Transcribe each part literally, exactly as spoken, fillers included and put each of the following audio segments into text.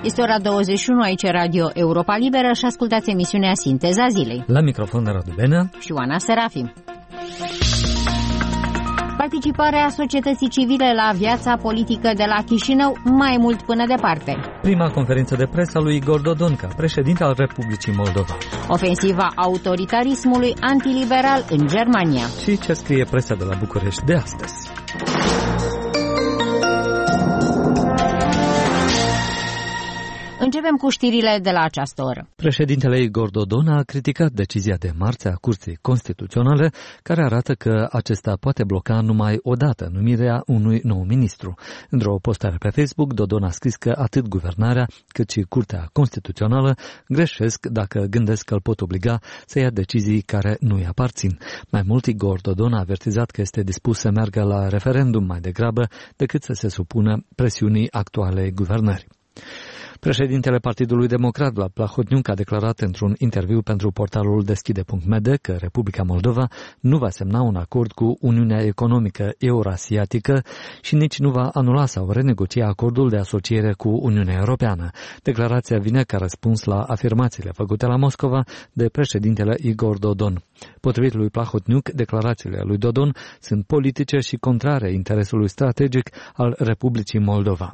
Este ora douăzeci și unu, aici Radio Europa Liberă și ascultați emisiunea Sinteza Zilei. La microfon Radu Benea și Oana Serafim. Participarea societății civile la viața politică de la Chișinău mai mult până departe. Prima conferință de presă a lui Igor Dodon ca președinte al Republicii Moldova. Ofensiva autoritarismului antiliberal în Germania. Și ce scrie presa de la București de astăzi. Începem cu știrile de la această oră. Președintele Igor Dodon a criticat decizia de marți a Curții Constituționale, care arată că acesta poate bloca numai o dată numirea unui nou ministru. Într-o postare pe Facebook, Dodon a scris că atât guvernarea cât și Curtea Constituțională greșesc dacă gândesc că îl pot obliga să ia decizii care nu-i aparțin. Mai mult, Igor Dodon a avertizat că este dispus să meargă la referendum mai degrabă decât să se supună presiunii actualei guvernări. Președintele Partidului Democrat, Vlad Plahotniuc, a declarat într-un interviu pentru portalul deschide punct m d că Republica Moldova nu va semna un acord cu Uniunea Economică Eurasiatică și nici nu va anula sau renegocia acordul de asociere cu Uniunea Europeană. Declarația vine ca răspuns la afirmațiile făcute la Moscova de președintele Igor Dodon. Potrivit lui Plahotniuc, declarațiile lui Dodon sunt politice și contrare interesului strategic al Republicii Moldova.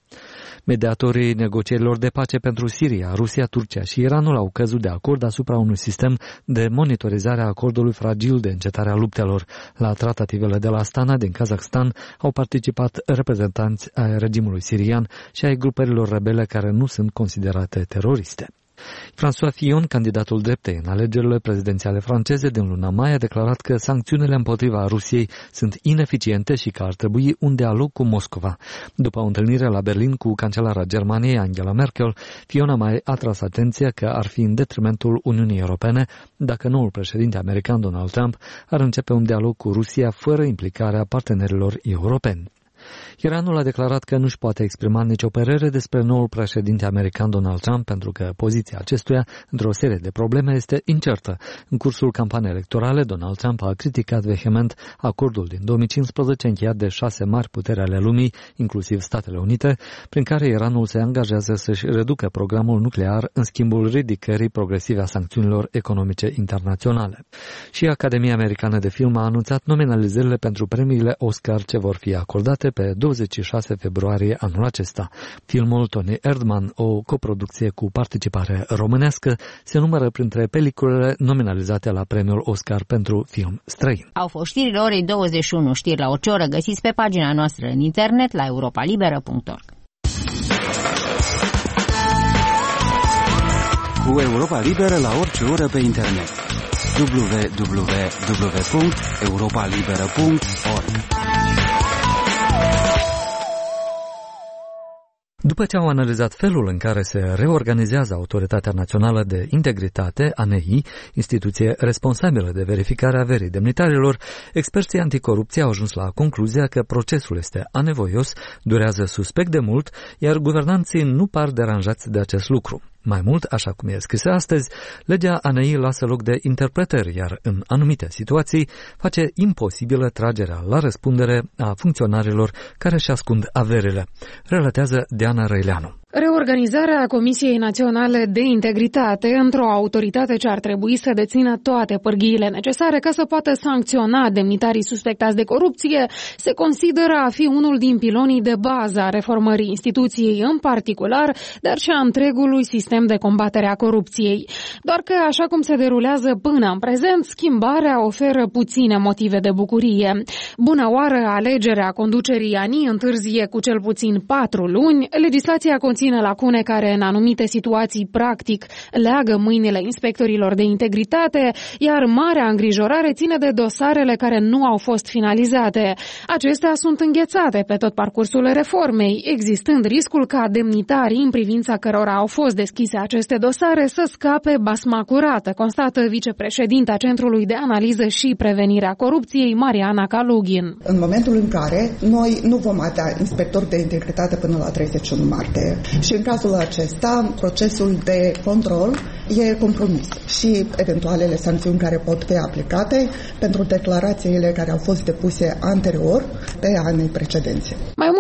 Mediatorii negocierilor de pace pentru Siria, Rusia, Turcia și Iranul au căzut de acord asupra unui sistem de monitorizare a acordului fragil de încetare a luptelor. La tratativele de la Astana din Kazakhstan au participat reprezentanți ai regimului sirian și ai grupărilor rebele care nu sunt considerate teroriste. François Fillon, candidatul dreptei în alegerile prezidențiale franceze din luna mai, a declarat că sancțiunile împotriva Rusiei sunt ineficiente și că ar trebui un dialog cu Moscova. După o întâlnire la Berlin cu cancelara Germaniei, Angela Merkel, Fillon a mai atras atenția că ar fi în detrimentul Uniunii Europene dacă noul președinte american Donald Trump ar începe un dialog cu Rusia fără implicarea partenerilor europeni. Iranul a declarat că nu-și poate exprima nicio părere despre noul președinte american Donald Trump pentru că poziția acestuia într-o serie de probleme este incertă. În cursul campaniei electorale, Donald Trump a criticat vehement acordul din două mii cincisprezece încheiat de șase mari puteri ale lumii, inclusiv Statele Unite, prin care Iranul se angajează să-și reducă programul nuclear în schimbul ridicării progresive a sancțiunilor economice internaționale. Și Academia Americană de Film a anunțat nominalizările pentru premiile Oscar ce vor fi acordate pe douăzeci și șase februarie anul acesta. Filmul Tony Erdmann, o coproducție cu participare românească, se numără printre peliculele nominalizate la premiul Oscar pentru film străin. Au fost știrile orei douăzeci și unu, știri la orice oră găsiți pe pagina noastră în internet la europa liberă punct org. Cu Europa Liberă la orice oră pe internet. w w w punct europa liberă punct org. După ce au analizat felul în care se reorganizează Autoritatea Națională de Integritate, A N I, instituție responsabilă de verificarea averii demnitarilor, experții anticorupție au ajuns la concluzia că procesul este anevoios, durează suspect de mult, iar guvernanții nu par deranjați de acest lucru. Mai mult, așa cum e scrisă astăzi, legea A N I lasă loc de interpretări, iar în anumite situații face imposibilă tragerea la răspundere a funcționarilor care își ascund averile, relatează Diana Răileanu. Reorganizarea Comisiei Naționale de Integritate într-o autoritate ce ar trebui să dețină toate pârghiile necesare ca să poată sancționa demnitarii suspectați de corupție se consideră a fi unul din pilonii de bază a reformării instituției în particular, dar și a întregului sistem de combatere a corupției. Doar că, așa cum se derulează până în prezent, schimbarea oferă puține motive de bucurie. Bună oară, alegerea conducerii A N I întârzie cu cel puțin patru luni, legislația conține lacune care în anumite situații practic leagă mâinile inspectorilor de integritate, iar marea îngrijorare ține de dosarele care nu au fost finalizate. Acestea sunt înghețate pe tot parcursul reformei, existând riscul ca demnitarii în privința cărora au fost deschise aceste dosare să scape basma curată, constată vicepreședinta Centrului de Analiză și Prevenire a Corupției, Mariana Kalugin. În momentul în care noi nu vom avea inspectori de integritate până la treizeci și unu martie, și în cazul acesta, procesul de control e compromis și eventualele sancțiuni care pot fi aplicate pentru declarațiile care au fost depuse anterior de anii precedenți. Mai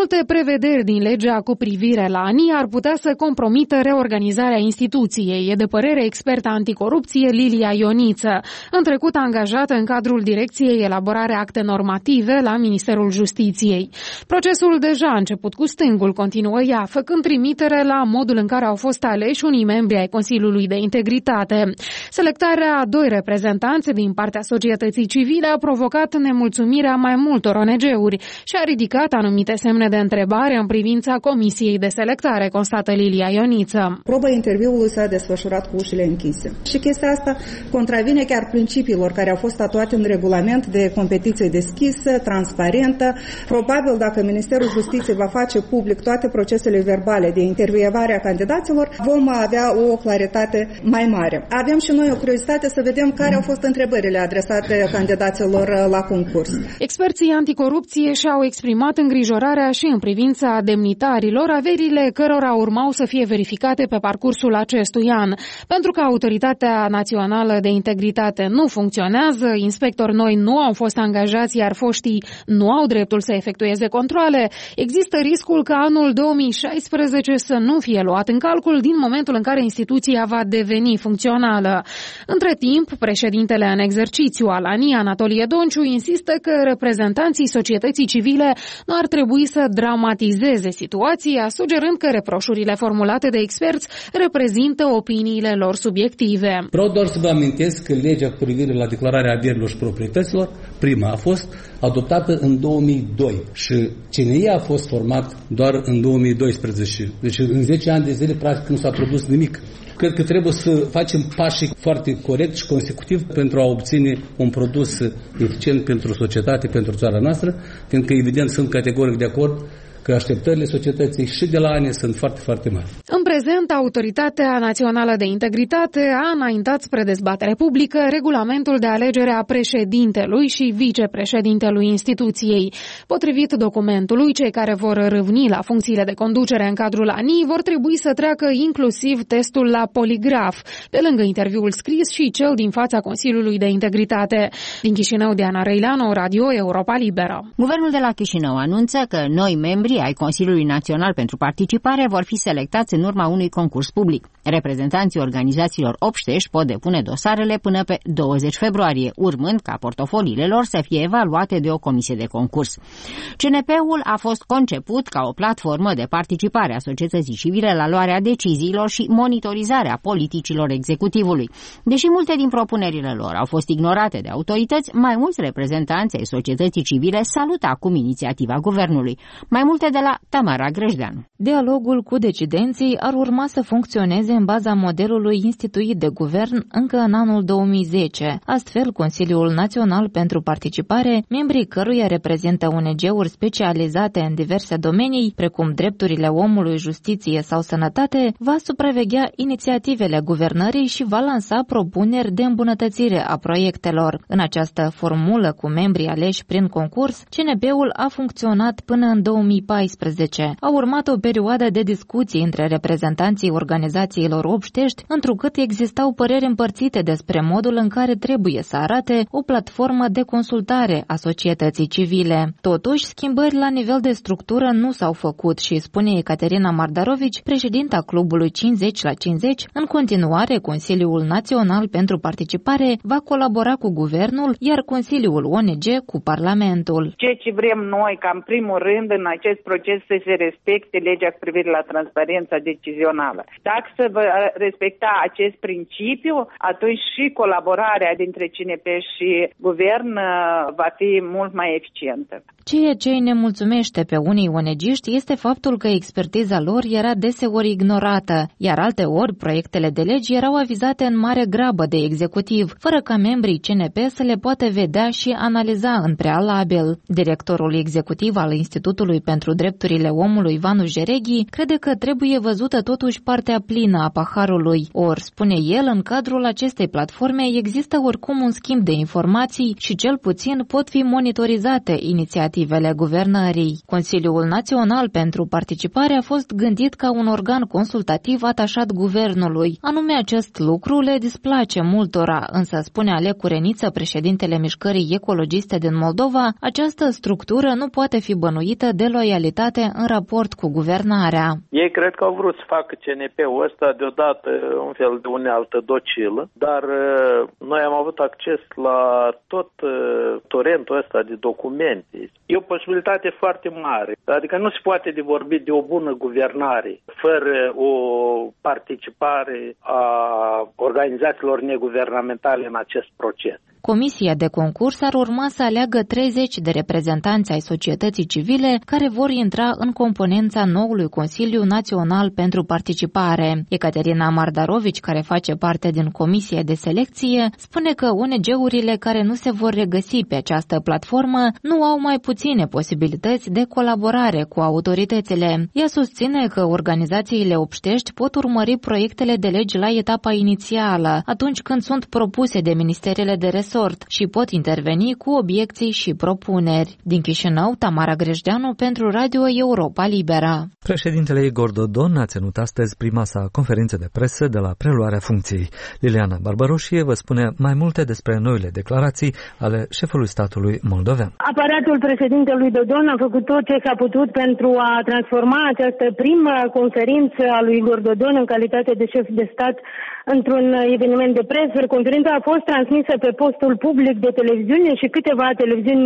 Multe prevederi din legea cu privire la A N I ar putea să compromită reorganizarea instituției, e de părere experta anticorupție Lilia Ioniță, în trecut angajată în cadrul Direcției Elaborare Acte Normative la Ministerul Justiției. Procesul deja a început cu stângul, continuă ea, făcând trimitere la modul în care au fost aleși unii membri ai Consiliului de Integritate. Selectarea a doi reprezentanți din partea societății civile a provocat nemulțumirea mai multor O N G-uri și a ridicat anumite semne de întrebare în privința comisiei de selectare, constată Lilia Ioniță. Proba interviului s-a desfășurat cu ușile închise. Și chestia asta contravine chiar principiilor care au fost statuate în regulament de competiție deschisă, transparentă. Probabil dacă Ministerul Justiției va face public toate procesele verbale de intervievare a candidaților, vom avea o claritate mai mare. Avem și noi o curiozitate să vedem care au fost întrebările adresate candidaților la concurs. Experții anticorupție și-au exprimat îngrijorarea și în privința demnitarilor, averile cărora urmau să fie verificate pe parcursul acestui an. Pentru că Autoritatea Națională de Integritate nu funcționează, inspectori noi nu au fost angajați, iar foștii nu au dreptul să efectueze controale, există riscul ca anul două mii șaisprezece să nu fie luat în calcul din momentul în care instituția va deveni funcțională. Între timp, președintele în exercițiu al A N I, Anatolie Donciu, insistă că reprezentanții societății civile nu ar trebui să dramatizeze situația, sugerând că reproșurile formulate de experți reprezintă opiniile lor subiective. Vreau doar să vă amintesc că legea cu privire la declararea averilor și proprietăților, prima, a fost adoptată în două mii doi și C N I a fost format doar în două mii doisprezece. Deci în zece ani de zile practic nu s-a produs nimic. Cred că trebuie să facem pașii foarte corect și consecutiv pentru a obține un produs eficient pentru societate, pentru țara noastră, pentru că evident sunt categoric de acord că așteptările societății și de la A N I sunt foarte, foarte mari. În prezent, Autoritatea Națională de Integritate a înaintat spre dezbatere publică regulamentul de alegere a președintelui și vicepreședintelui instituției. Potrivit documentului, cei care vor râvni la funcțiile de conducere în cadrul A N I vor trebui să treacă inclusiv testul la poligraf, pe lângă interviul scris și cel din fața Consiliului de Integritate. Din Chișinău, Diana Răileanu, Radio Europa Liberă. Guvernul de la Chișinău anunță că noi membri ai Consiliului Național pentru Participare vor fi selectați în urma unui concurs public. Reprezentanții organizațiilor obștești pot depune dosarele până pe douăzeci februarie, urmând ca portofoliile lor să fie evaluate de o comisie de concurs. C N P-ul a fost conceput ca o platformă de participare a societății civile la luarea deciziilor și monitorizarea politicilor executivului. Deși multe din propunerile lor au fost ignorate de autorități, mai mulți reprezentanți ai societății civile salută acum inițiativa guvernului. Mai multe de la Tamara Grăjdeanu. Dialogul cu decidenții ar urma să funcționeze în baza modelului instituit de guvern încă în anul două mii zece. Astfel, Consiliul Național pentru Participare, membrii căruia reprezintă O N G-uri specializate în diverse domenii, precum drepturile omului, justiție sau sănătate, va supraveghea inițiativele guvernării și va lansa propuneri de îmbunătățire a proiectelor. În această formulă cu membrii aleși prin concurs, C N P-ul a funcționat până în două mii paisprezece. A urmat o perioadă de discuții între reprezentanții organizațiilor obștești, întrucât existau păreri împărțite despre modul în care trebuie să arate o platformă de consultare a societății civile. Totuși, schimbări la nivel de structură nu s-au făcut și, spune Ecaterina Mardarovici, președinta clubului cincizeci la cincizeci, în continuare Consiliul Național pentru Participare va colabora cu guvernul, iar Consiliul O N G cu Parlamentul. Ceea ce vrem noi, ca în primul rând, în acest proces să se respecte legea cu privire la transparența decizională. Dacă se va respecta acest principiu, atunci și colaborarea dintre C N P și guvern va fi mult mai eficientă. Ceea ce îi nemulțumește pe unii O N G-ști este faptul că expertiza lor era deseori ignorată, iar alteori proiectele de legi erau avizate în mare grabă de executiv, fără ca membrii C N P să le poată vedea și analiza în prealabil. Directorul executiv al Institutului pentru Drepturile Omului, Vanu Jereghi, crede că trebuie văzută totuși partea plină a paharului. Or, spune el, în cadrul acestei platforme există oricum un schimb de informații și cel puțin pot fi monitorizate inițiative prerogativele guvernării. Consiliul Național pentru Participare a fost gândit ca un organ consultativ atașat guvernului. Anume acest lucru le displace multora, însă spune Ale Cureniță, președintele Mișcării Ecologiste din Moldova, această structură nu poate fi bănuită de loialitate în raport cu guvernarea. Ei cred că au vrut să facă C N P-ul ăsta deodată un fel de unealtă docilă, dar noi am avut acces la tot torentul ăsta de documente. E o posibilitate foarte mare, adică nu se poate de vorbi de o bună guvernare fără o participare a organizațiilor neguvernamentale în acest proces. Comisia de concurs ar urma să aleagă treizeci de reprezentanți ai societății civile care vor intra în componența noului Consiliu Național pentru Participare. Ecaterina Mardarovici, care face parte din Comisia de Selecție, spune că O N G-urile care nu se vor regăsi pe această platformă nu au mai puține posibilități de colaborare cu autoritățile. Ea susține că organizațiile obștești pot urmări proiectele de legi la etapa inițială, atunci când sunt propuse de ministerele de resort și pot interveni cu obiecții și propuneri. Din Chișinău, Tamara Grejdeanu pentru Radio Europa Liberă. Președintele Igor Dodon a ținut astăzi prima sa conferință de presă de la preluarea funcției. Liliana Barbaroșie vă spune mai multe despre noile declarații ale șefului statului moldovean. Aparatul președintelui Dodon a făcut tot ce s-a putut pentru a transforma această primă conferință a lui Igor Dodon în calitate de șef de stat într-un eveniment de presă. Conferința a fost transmisă pe postul public de televiziune și câteva televiziuni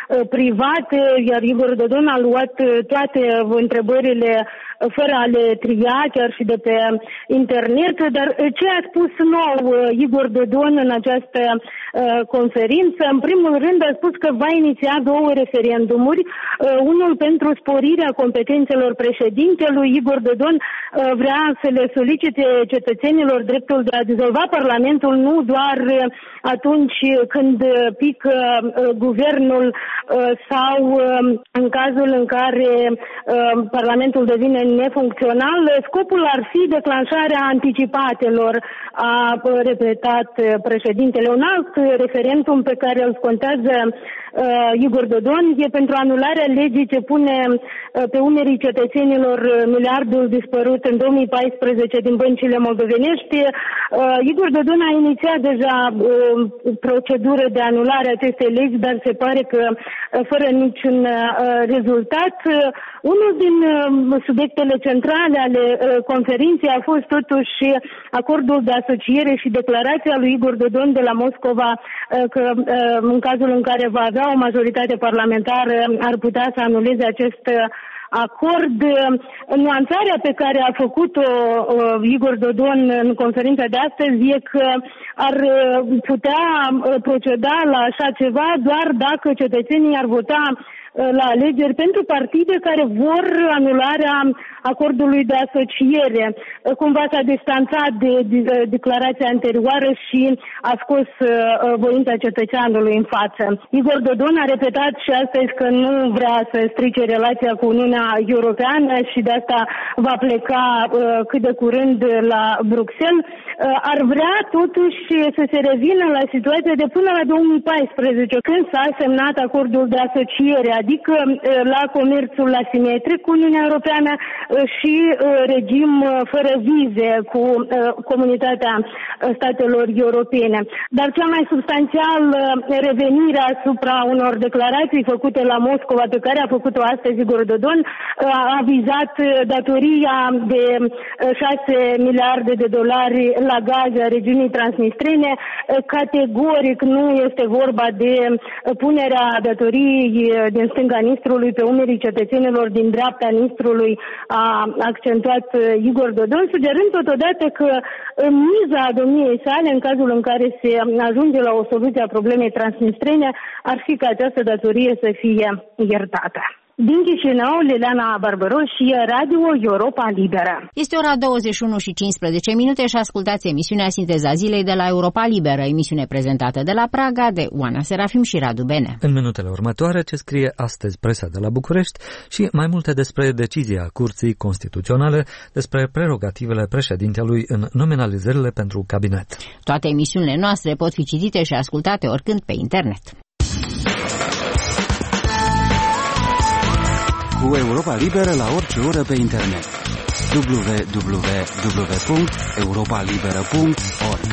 private, iar Igor Dodon a luat toate întrebările fără a le tria, chiar și de pe internet. Dar ce a spus nou Igor Dodon în această uh, conferință? În primul rând a spus că va iniția două referendumuri, uh, unul pentru sporirea competențelor președintelui. Igor Dodon uh, vrea să le solicite cetățenilor dreptul de a dizolva Parlamentul, nu doar uh, atunci când pică uh, guvernul uh, sau uh, în cazul în care uh, Parlamentul devine nefuncțional. Scopul ar fi declanșarea anticipatelor, a repetat președintele. Un alt referendum pe care îl scontează uh, Igor Dodon e pentru anularea legii ce pune uh, pe umerii cetățenilor miliardul dispărut în două mii paisprezece din băncile moldovenești. Uh, Igor Dodon a inițiat deja uh, procedură de anulare a acestei legi, dar se pare că uh, fără niciun uh, rezultat. Uh, unul din uh, subiectele centrale ale uh, conferinței a fost totuși acordul de asociere și declarația lui Igor Dodon de la Moscova uh, că uh, în cazul în care va avea o majoritate parlamentară ar putea să anuleze acest uh, acord. Nuanțarea pe care a făcut-o uh, Igor Dodon în conferința de astăzi e că ar putea proceda la așa ceva doar dacă cetățenii ar vota la alegeri pentru partide care vor anularea acordului de asociere. Cumva s-a distanțat de, de, de declarația anterioară și a scos uh, voința cetățeanului în față. Igor Dodon a repetat și astăzi că nu vrea să strice relația cu Uniunea Europeană și de asta va pleca uh, cât de curând la Bruxelles. Uh, ar vrea totuși să se revină la situația de până la două mii paisprezece, când s-a semnat acordul de asociere, adică la comerțul asimetric cu Uniunea Europeană și regim fără vize cu comunitatea statelor europene. Dar cea mai substanțial, revenirea asupra unor declarații făcute la Moscova, pe care a făcut-o astăzi Igor Dodon, a vizat datoria de șase miliarde de dolari la gaze a regiunii transnistrene. Categoric nu este vorba de punerea datoriei din stânga Nistrului pe umerii cetățenilor din dreapta Nistrului, a accentuat Igor Dodon, sugerând totodată că miza domniei sale, în cazul în care se ajunge la o soluție a problemei transnistrene, ar fi ca această datorie să fie iertată. Din Chișinău, Liliana Barbaroșie, Radio Europa Liberă. Este ora douăzeci și unu și cincisprezece minute și ascultați emisiunea Sinteza Zilei de la Europa Liberă, emisiune prezentată de la Praga de Oana Serafim și Radu Bene. În minutele următoare, ce scrie astăzi presa de la București și mai multe despre decizia Curții Constituționale despre prerogativele președintelui în nominalizările pentru cabinet. Toate emisiunile noastre pot fi citite și ascultate oricând pe internet. cu Europa Liberă la orice oră pe internet. w w w punct europa liberă punct org.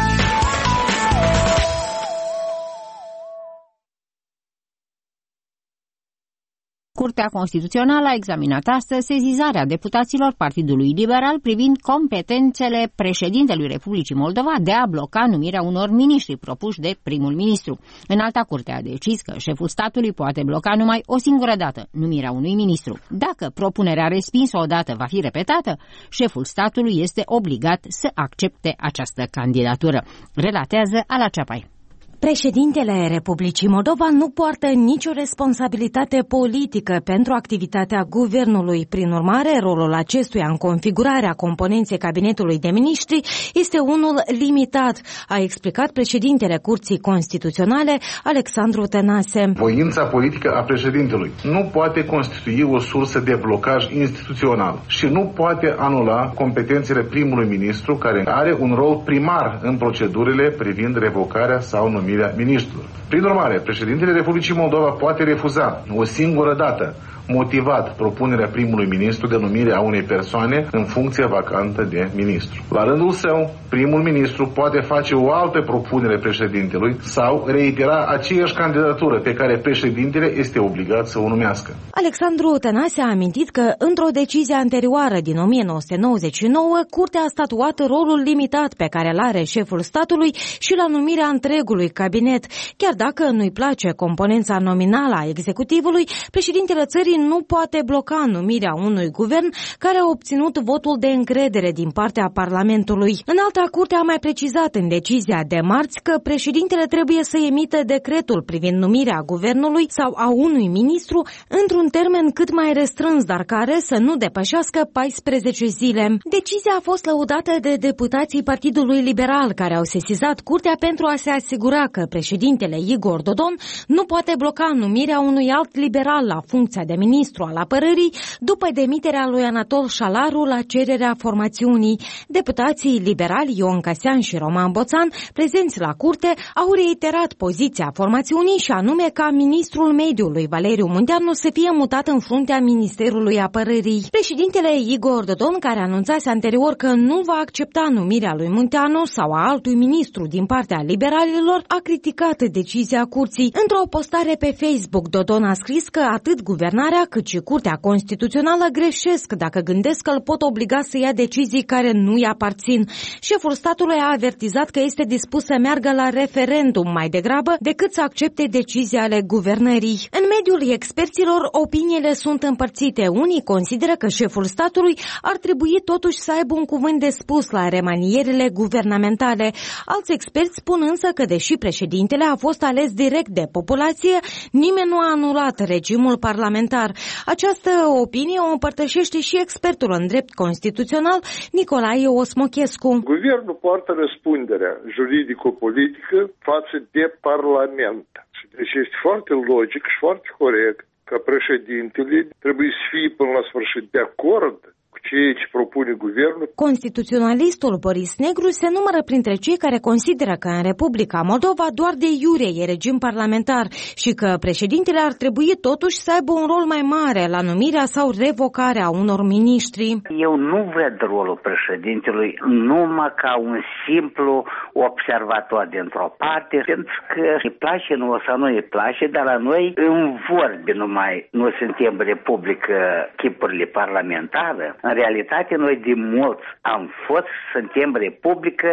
Curtea Constituțională a examinat astăzi sezizarea deputaților Partidului Liberal privind competențele președintelui Republicii Moldova de a bloca numirea unor miniștri propuși de primul ministru. Înalta Curte a decis că șeful statului poate bloca numai o singură dată numirea unui ministru. Dacă propunerea respinsă odată va fi repetată, șeful statului este obligat să accepte această candidatură. Relatează Ala Ceapai. Președintele Republicii Moldova nu poartă nicio responsabilitate politică pentru activitatea guvernului. Prin urmare, rolul acestuia în configurarea componenței cabinetului de miniștri este unul limitat, a explicat președintele Curții Constituționale, Alexandru Tănase. Voința politică a președintelui nu poate constitui o sursă de blocaj instituțional și nu poate anula competențele primului ministru, care are un rol primar în procedurile privind revocarea sau numirea ministrilor. Prin urmare, președintele Republicii Moldova poate refuza o singură dată motivat propunerea primului ministru de numire a unei persoane în funcție vacantă de ministru. La rândul său, primul ministru poate face o altă propunere președintelui sau reitera aceeași candidatură pe care președintele este obligat să o numească. Alexandru Tănase a amintit că într-o decizie anterioară din o mie nouă sute nouăzeci și nouă, Curtea a statuat rolul limitat pe care îl are șeful statului și la numirea întregului cabinet. Chiar dacă nu-i place componența nominală a executivului, președintele țării nu poate bloca numirea unui guvern care a obținut votul de încredere din partea Parlamentului. Înalta Curte a mai precizat în decizia de marți că președintele trebuie să emită decretul privind numirea guvernului sau a unui ministru într-un termen cât mai restrâns, dar care să nu depășească paisprezece zile. Decizia a fost lăudată de deputații Partidului Liberal, care au sesizat Curtea pentru a se asigura că președintele Igor Dodon nu poate bloca numirea unui alt liberal la funcția de ministru al apărării după demiterea lui Anatol Șalaru la cererea formațiunii. Deputații liberali Ion Casean și Roman Boțan, prezenți la curte, au reiterat poziția formațiunii și anume ca ministrul mediului Valeriu Munteanu să fie mutat în fruntea Ministerului Apărării. Președintele Igor Dodon, care anunțase anterior că nu va accepta numirea lui Munteanu sau a altui ministru din partea liberalilor, a criticat decizia curții. Într-o postare pe Facebook, Dodon a scris că atât guvernarea cât și Curtea Constituțională greșesc dacă gândesc că îl pot obliga să ia decizii care nu-i aparțin. Șeful statului a avertizat că este dispus să meargă la referendum mai degrabă decât să accepte decizii ale guvernării. În mediul experților, opiniile sunt împărțite. Unii consideră că șeful statului ar trebui totuși să aibă un cuvânt de spus la remanierile guvernamentale. Alți experți spun însă că, deși președintele a fost ales direct de populație, nimeni nu a anulat regimul parlamentar. Această opinie o împărtășește și expertul în drept constituțional Nicolae Osmochescu. Guvernul poartă răspunderea juridico-politică față de Parlament. Deci este foarte logic și foarte corect că președintele trebuie să fie până la sfârșit de acord ceea ce propune guvernul. Constituționalistul Boris Negru se numără printre cei care consideră că în Republica Moldova doar de iure e regim parlamentar și că președintele ar trebui totuși să aibă un rol mai mare la numirea sau revocarea unor miniștri. Eu nu văd rolul președintelui numai ca un simplu observator dintr-o parte, pentru că îi place nu o să nu îi place, dar la noi în vorbe numai nu suntem Republică chipurile parlamentare. În realitate, noi de mulți am fost, suntem republică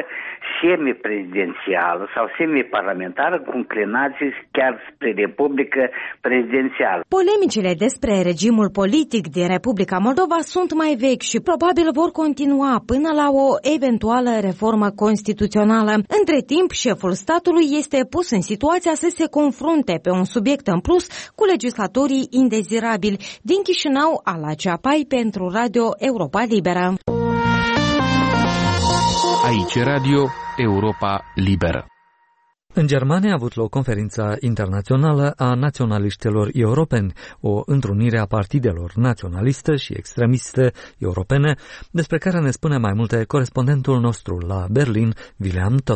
semi-prezidențială sau semi-parlamentară cu înclinații chiar spre republică prezidențială. Polemicile despre regimul politic din Republica Moldova sunt mai vechi și probabil vor continua până la o eventuală reformă constituțională. Între timp, șeful statului este pus în situația să se confrunte pe un subiect în plus cu legislatorii indezirabili. Din Chișinău, Ala Ceapai pentru Radio Europa Liberă. Aici Radio Europa Liberă. În Germania a avut loc conferința internațională a naționaliștilor europeni, o întrunire a partidelor naționaliste și extremiste europene, despre care ne spune mai multe corespondentul nostru la Berlin, William Totok.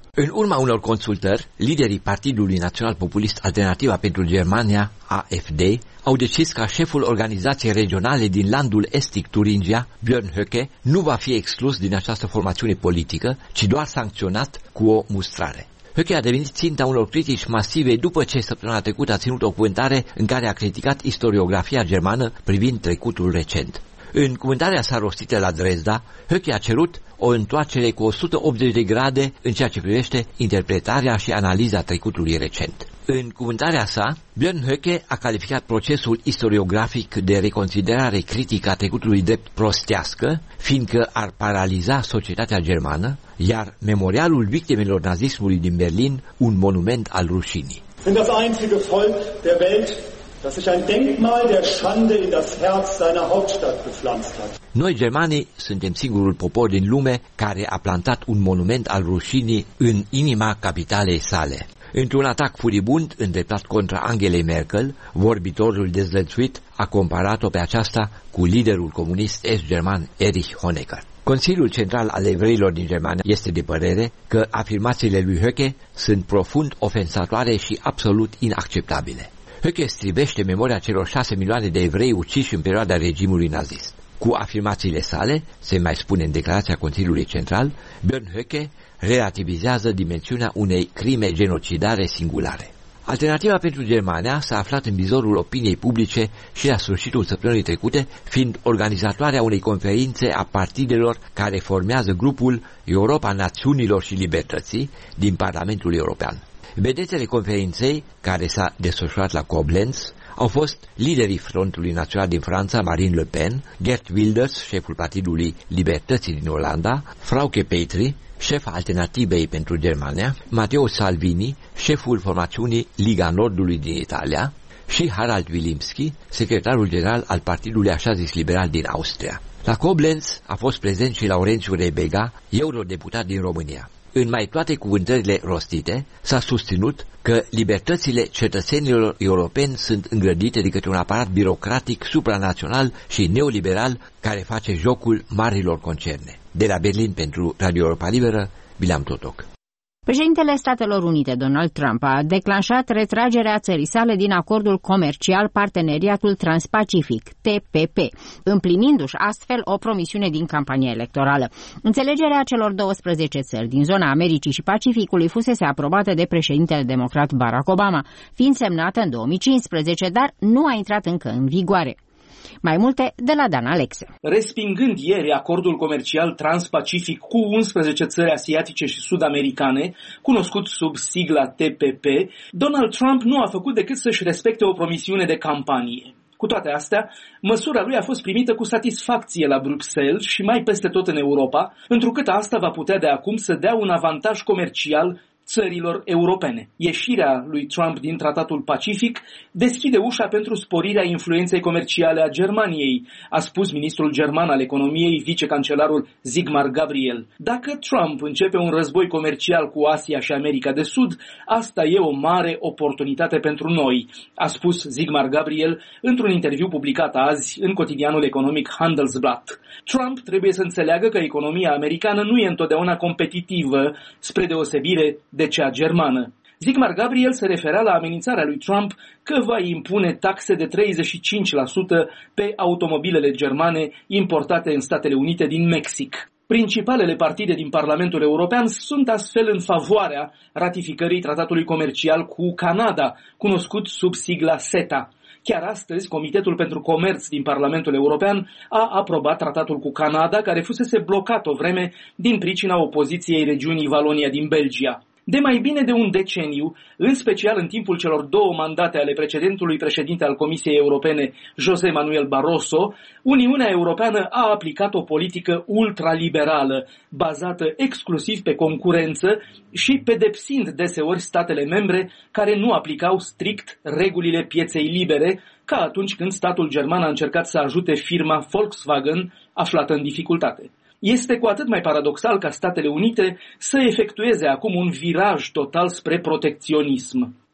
În urma unor consultări, liderii Partidului Național Populist Alternativa pentru Germania, A F D, au decis ca șeful organizației regionale din landul estic Turingia, Björn Höcke, nu va fi exclus din această formațiune politică, ci doar sancționat cu o mustrare. Höcke a devenit ținta unor critici masive după ce săptămâna trecută a ținut o cuvântare în care a criticat istoriografia germană privind trecutul recent. În cuvântarea sa rostită la Dresda, Höcke a cerut o întoarcere cu o sută optzeci de grade în ceea ce privește interpretarea și analiza trecutului recent. În cuvântarea sa, Björn Höcke a calificat procesul istoriografic de reconsiderare critică a trecutului drept prostească, fiindcă ar paraliza societatea germană, iar memorialul victimelor nazismului din Berlin un monument al rușinii. Sind das einzige Volk der Welt, das sich ein Denkmal der Schande in das Herz seiner Hauptstadt gepflanzt hat. Noi, germanii, suntem singurul popor din lume care a plantat un monument al rușinii în inima capitalei sale. Într-un atac furibund îndreptat contra Angelei Merkel, vorbitorul dezlănțuit a comparat-o pe aceasta cu liderul comunist est-german Erich Honecker. Consiliul Central al Evreilor din Germania este de părere că afirmațiile lui Höcke sunt profund ofensatoare și absolut inacceptabile. Höcke strivește memoria celor șase milioane de evrei uciși în perioada regimului nazist. Cu afirmațiile sale, se mai spune în declarația Consiliului Central, Björn Höcke relativizează dimensiunea unei crime genocidare singulare. Alternativa pentru Germania s-a aflat în vizorul opiniei publice și la sfârșitul săptămânii trecute, fiind organizatoarea unei conferințe a partidelor care formează grupul Europa Națiunilor și Libertății din Parlamentul European. Vedețele conferinței, care s-a desfășurat la Koblenz, au fost liderii Frontului Național din Franța, Marine Le Pen, Geert Wilders, șeful Partidului Libertății din Olanda, Frauke Petry, șefa Alternativei pentru Germania, Matteo Salvini, șeful formațiunii Liga Nordului din Italia, și Harald Wilimski, secretarul general al Partidului așa zis liberal din Austria. La Koblenz a fost prezent și Laurențiu Rebega, eurodeputat din România. În mai toate cuvântările rostite, s-a susținut că libertățile cetățenilor europeni sunt îngrădite de către un aparat birocratic supranațional și neoliberal care face jocul marilor concerne. De la Berlin pentru Radio Europa Liberă, Bileam Totoc. Președintele Statelor Unite, Donald Trump, a declanșat retragerea țării sale din acordul comercial Parteneriatul Transpacific, T P P, împlinindu-și astfel o promisiune din campania electorală. Înțelegerea celor douăsprezece țări din zona Americii și Pacificului fusese aprobată de președintele democrat Barack Obama, fiind semnată în două mii cincisprezece, dar nu a intrat încă în vigoare. Mai multe de la Dan Alexe. Respingând ieri acordul comercial transpacific cu unsprezece țări asiatice și sud-americane, cunoscut sub sigla T P P, Donald Trump nu a făcut decât să-și respecte o promisiune de campanie. Cu toate astea, măsura lui a fost primită cu satisfacție la Bruxelles și mai peste tot în Europa, întrucât asta va putea de acum să dea un avantaj comercial țărilor europene. Ieșirea lui Trump din Tratatul Pacific deschide ușa pentru sporirea influenței comerciale a Germaniei, a spus ministrul german al economiei, vicecancelarul Sigmar Gabriel. Dacă Trump începe un război comercial cu Asia și America de Sud, asta e o mare oportunitate pentru noi, a spus Sigmar Gabriel într-un interviu publicat azi în cotidianul economic Handelsblatt. Trump trebuie să înțeleagă că economia americană nu e întotdeauna competitivă, spre deosebire de cea germană. Sigmar Gabriel se referea la amenințarea lui Trump că va impune taxe de treizeci și cinci la sută pe automobilele germane importate în Statele Unite din Mexic. Principalele partide din Parlamentul European sunt astfel în favoarea ratificării tratatului comercial cu Canada, cunoscut sub sigla SETA. Chiar astăzi, Comitetul pentru Comerț din Parlamentul European a aprobat tratatul cu Canada, care fusese blocat o vreme din pricina opoziției regiunii Valonia din Belgia. De mai bine de un deceniu, în special în timpul celor două mandate ale precedentului președinte al Comisiei Europene, José Manuel Barroso, Uniunea Europeană a aplicat o politică ultraliberală, bazată exclusiv pe concurență și pedepsind deseori statele membre care nu aplicau strict regulile pieței libere, ca atunci când statul german a încercat să ajute firma Volkswagen aflată în dificultate. Este cu atât mai paradoxal ca Statele Unite să efectueze acum un viraj total spre protecționism.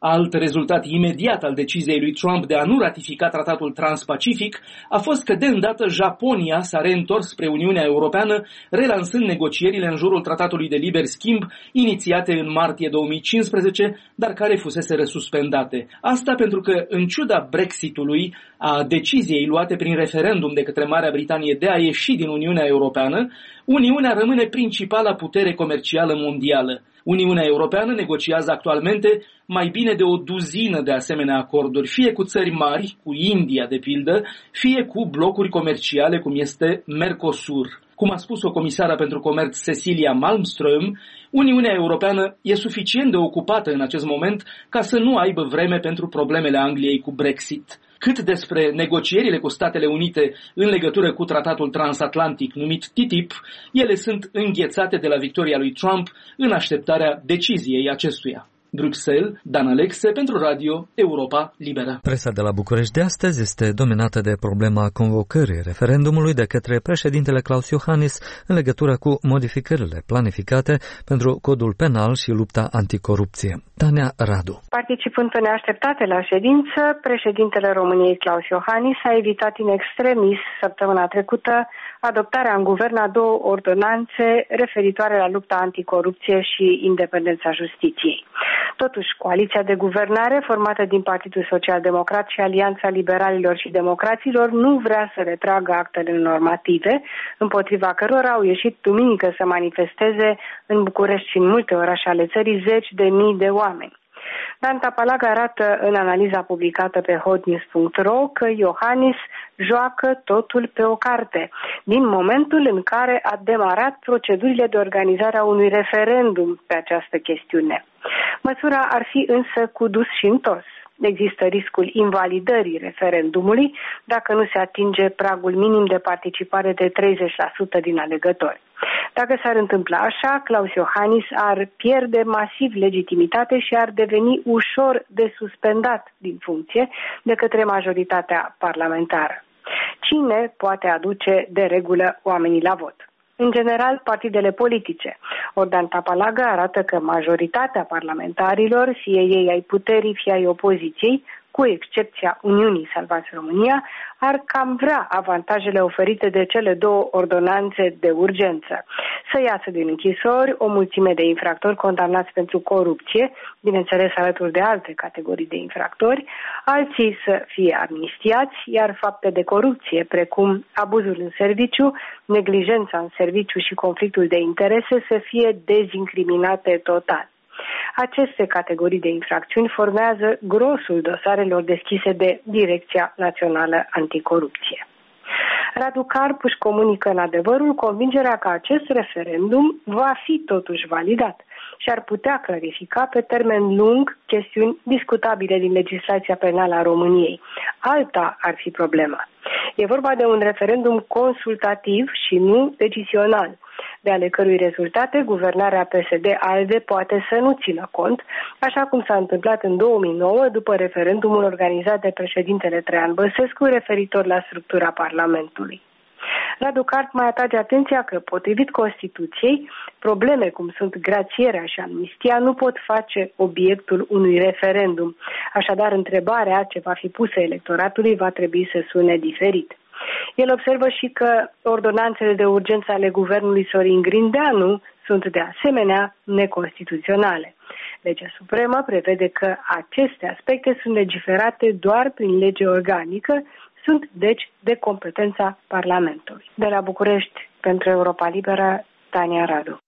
Alt rezultat imediat al deciziei lui Trump de a nu ratifica tratatul transpacific a fost că de îndată Japonia s-a reîntors spre Uniunea Europeană, relansând negocierile în jurul tratatului de liber schimb inițiate în martie două mii cincisprezece, dar care fuseseră suspendate. Asta pentru că, în ciuda Brexitului, a deciziei luate prin referendum de către Marea Britanie de a ieși din Uniunea Europeană, Uniunea rămâne principala putere comercială mondială. Uniunea Europeană negociază actualmente mai bine de o duzină de asemenea acorduri, fie cu țări mari, cu India de pildă, fie cu blocuri comerciale cum este Mercosur. Cum a spus o comisară pentru comerț Cecilia Malmström, Uniunea Europeană e suficient de ocupată în acest moment ca să nu aibă vreme pentru problemele Angliei cu Brexit. Cât despre negocierile cu Statele Unite în legătură cu tratatul transatlantic numit T T I P, ele sunt înghețate de la victoria lui Trump în așteptarea deciziei acestuia. Bruxelles, Dan Alexe pentru Radio Europa Liberă. Presa de la București de astăzi este dominată de problema convocării referendumului de către președintele Klaus Iohannis în legătură cu modificările planificate pentru codul penal și lupta anticorupție. Tania Radu. Participând pe neașteptate la ședință, președintele României Klaus Iohannis a evitat in extremis săptămâna trecută adoptarea în guvern a două ordonanțe referitoare la lupta anticorupție și independența justiției. Totuși, coaliția de guvernare, formată din Partidul Social Democrat și Alianța Liberalilor și Democraților, nu vrea să retragă actele normative, împotriva cărora au ieșit duminică să manifesteze în București și în multe orașe ale țării zeci de mii de oameni. Dan Tapalag arată în analiza publicată pe hotnews punct ro că Iohannis joacă totul pe o carte, din momentul în care a demarat procedurile de organizare a unui referendum pe această chestiune. Măsura ar fi însă cu dus și întors. Există riscul invalidării referendumului dacă nu se atinge pragul minim de participare de treizeci la sută din alegători. Dacă s-ar întâmpla așa, Klaus Iohannis ar pierde masiv legitimitate și ar deveni ușor de suspendat din funcție de către majoritatea parlamentară. Cine poate aduce de regulă oamenii la vot? În general, partidele politice. Ordan Tapalaga arată că majoritatea parlamentarilor, fie ei ai puterii, fie ai opoziției, cu excepția Uniunii Salvați România, ar cam vrea avantajele oferite de cele două ordonanțe de urgență. Să iasă din închisori o mulțime de infractori condamnați pentru corupție, bineînțeles alături de alte categorii de infractori, alții să fie amnistiați, iar fapte de corupție, precum abuzul în serviciu, neglijența în serviciu și conflictul de interese, să fie dezincriminate total. Aceste categorii de infracțiuni formează grosul dosarelor deschise de Direcția Națională Anticorupție. Radu Carp își comunică în Adevărul convingerea că acest referendum va fi totuși validat și ar putea clarifica pe termen lung chestiuni discutabile din legislația penală a României. Alta ar fi problema. E vorba de un referendum consultativ și nu decizional, de ale cărui rezultate guvernarea P S D-ALDE poate să nu țină cont, așa cum s-a întâmplat în două mii nouă după referendumul organizat de președintele Traian Băsescu referitor la structura Parlamentului. Radu Cart mai atrage atenția că, potrivit Constituției, probleme cum sunt grațierea și amnistia nu pot face obiectul unui referendum. Așadar, întrebarea ce va fi pusă electoratului va trebui să sune diferit. El observă și că ordonanțele de urgență ale guvernului Sorin Grindeanu sunt de asemenea neconstituționale. Legea Supremă prevede că aceste aspecte sunt legiferate doar prin lege organică, sunt deci de competența Parlamentului. De la București, pentru Europa Liberă, Tania Radu.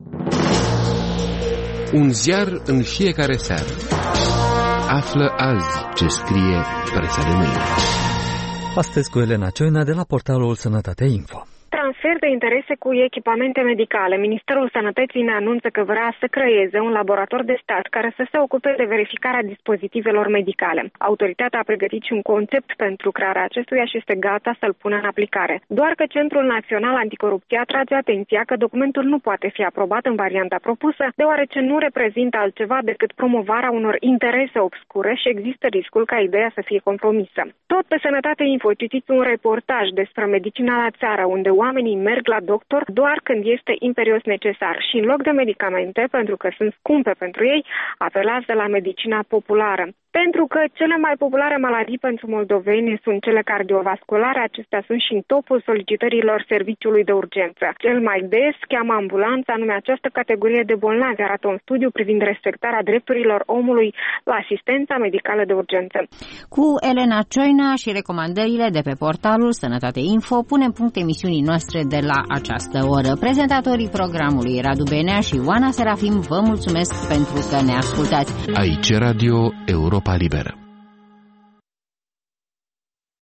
Un ziar în fiecare seară. Află azi ce scrie presa de mâine. Astăzi cu Elena Cioina de la portalul Sănătate Info. Transfer de interese cu echipamente medicale. Ministerul Sănătății ne anunță că vrea să creeze un laborator de stat care să se ocupe de verificarea dispozitivelor medicale. Autoritatea a pregătit și un concept pentru crearea acestuia și este gata să-l pună în aplicare. Doar că Centrul Național Anticorupție atrage atenția că documentul nu poate fi aprobat în varianta propusă, deoarece nu reprezintă altceva decât promovarea unor interese obscure și există riscul ca ideea să fie compromisă. Tot pe Sănătate Info citiți un reportaj despre medicina la țară, unde oamenii oamenii merg la doctor doar când este imperios necesar și în loc de medicamente, pentru că sunt scumpe pentru ei, apelează la medicina populară. Pentru că cele mai populare maladii pentru moldoveni sunt cele cardiovasculare, acestea sunt și în topul solicitărilor serviciului de urgență. Cel mai des cheamă ambulanța, anume această categorie de bolnavi, arată un studiu privind respectarea drepturilor omului la asistența medicală de urgență. Cu Elena Cioina și recomandările de pe portalul Sănătate Info punem punct emisiunii noastre de la această oră. Prezentatorii programului Radu Benea și Oana Serafim vă mulțumesc pentru că ne ascultați. Aici Radio Europa Liberă.